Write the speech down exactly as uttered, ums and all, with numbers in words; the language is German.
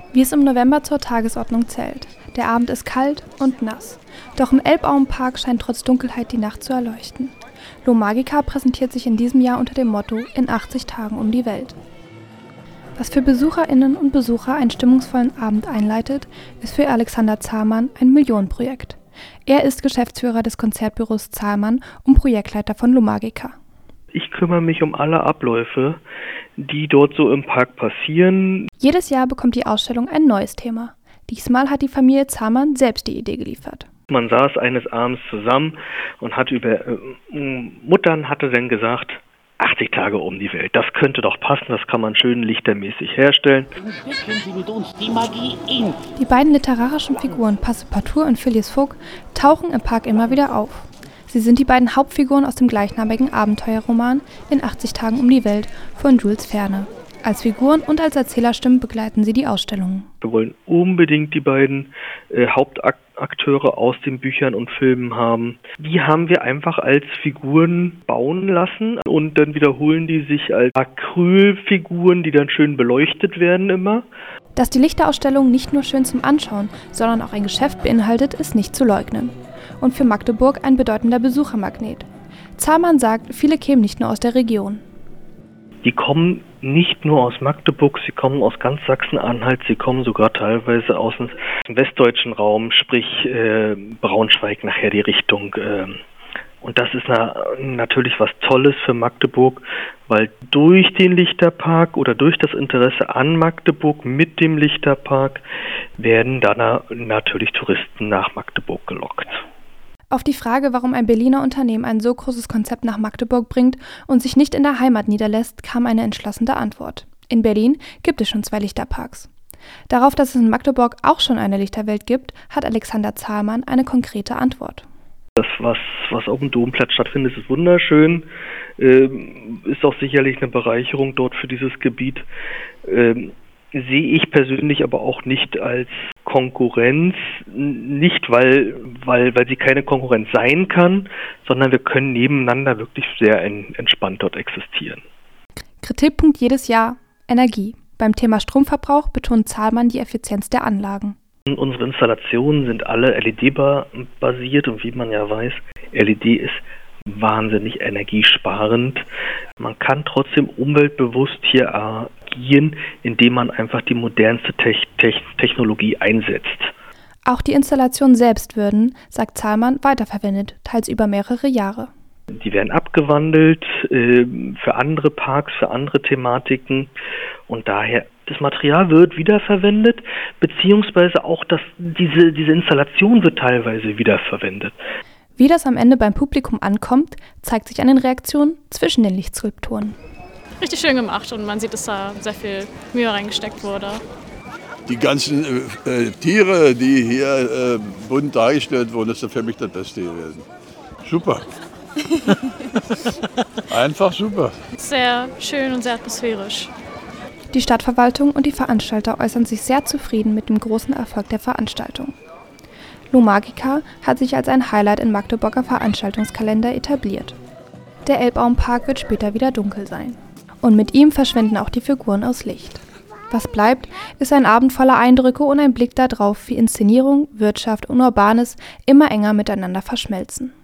Wie es im November zur Tagesordnung zählt. Der Abend ist kalt und nass. Doch im Elbauenpark scheint trotz Dunkelheit die Nacht zu erleuchten. Lomagica präsentiert sich in diesem Jahr unter dem Motto „In achtzig Tagen um die Welt“. Was für BesucherInnen und Besucher einen stimmungsvollen Abend einleitet, ist für Alexander Zahlmann ein Millionenprojekt. Er ist Geschäftsführer des Konzertbüros Zahlmann und Projektleiter von Lomagica. Ich kümmere mich um alle Abläufe, die dort so im Park passieren. Jedes Jahr bekommt die Ausstellung ein neues Thema. Diesmal hat die Familie Zahlmann selbst die Idee geliefert. Man saß eines Abends zusammen und hat über äh, Muttern hatte dann gesagt, achtzig Tage um die Welt, das könnte doch passen, das kann man schön lichtermäßig herstellen. Die beiden literarischen Figuren Passepartout und Phileas Fogg tauchen im Park immer wieder auf. Sie sind die beiden Hauptfiguren aus dem gleichnamigen Abenteuerroman In achtzig Tagen um die Welt von Jules Verne. Als Figuren und als Erzählerstimmen begleiten sie die Ausstellungen. Wir wollen unbedingt die beiden äh, Hauptakteure aus den Büchern und Filmen haben. Die haben wir einfach als Figuren bauen lassen und dann wiederholen die sich als Acrylfiguren, die dann schön beleuchtet werden immer. Dass die Lichterausstellung nicht nur schön zum Anschauen, sondern auch ein Geschäft beinhaltet, ist nicht zu leugnen. Und für Magdeburg ein bedeutender Besuchermagnet. Zahlmann sagt, viele kämen nicht nur aus der Region. Die kommen nicht nur aus Magdeburg, sie kommen aus ganz Sachsen-Anhalt, sie kommen sogar teilweise aus dem westdeutschen Raum, sprich äh, Braunschweig nachher die Richtung. Äh, und das ist na, natürlich was Tolles für Magdeburg, weil durch den Lichterpark oder durch das Interesse an Magdeburg mit dem Lichterpark werden dann natürlich Touristen nach Magdeburg gelockt. Auf die Frage, warum ein Berliner Unternehmen ein so großes Konzept nach Magdeburg bringt und sich nicht in der Heimat niederlässt, kam eine entschlossene Antwort. In Berlin gibt es schon zwei Lichterparks. Darauf, dass es in Magdeburg auch schon eine Lichterwelt gibt, hat Alexander Zahlmann eine konkrete Antwort. Das, was, was auf dem Domplatz stattfindet, ist wunderschön, ähm, ist auch sicherlich eine Bereicherung dort für dieses Gebiet. Ähm, sehe ich persönlich aber auch nicht als Konkurrenz, nicht weil, weil, weil sie keine Konkurrenz sein kann, sondern wir können nebeneinander wirklich sehr entspannt dort existieren. Kritikpunkt jedes Jahr: Energie. Beim Thema Stromverbrauch betont Zahlmann die Effizienz der Anlagen. Unsere Installationen sind alle L E D-basiert und wie man ja weiß, L E D ist wahnsinnig energiesparend. Man kann trotzdem umweltbewusst hier agieren, indem man einfach die modernste Te- Te- Technologie einsetzt. Auch die Installationen selbst würden, sagt Zahlmann, weiterverwendet, teils über mehrere Jahre. Die werden abgewandelt äh, für andere Parks, für andere Thematiken und daher das Material wird wiederverwendet, beziehungsweise auch das, diese, diese Installation wird teilweise wiederverwendet. Wie das am Ende beim Publikum ankommt, zeigt sich an den Reaktionen zwischen den Lichtskulpturen. Richtig schön gemacht und man sieht, dass da sehr viel Mühe reingesteckt wurde. Die ganzen äh, Tiere, die hier äh, bunt dargestellt wurden, das ist für mich das Beste gewesen. Super. Einfach super. Sehr schön und sehr atmosphärisch. Die Stadtverwaltung und die Veranstalter äußern sich sehr zufrieden mit dem großen Erfolg der Veranstaltung. Lomagica hat sich als ein Highlight im Magdeburger Veranstaltungskalender etabliert. Der Elbauenpark wird später wieder dunkel sein. Und mit ihm verschwinden auch die Figuren aus Licht. Was bleibt, ist ein Abend voller Eindrücke und ein Blick darauf, wie Inszenierung, Wirtschaft und Urbanes immer enger miteinander verschmelzen.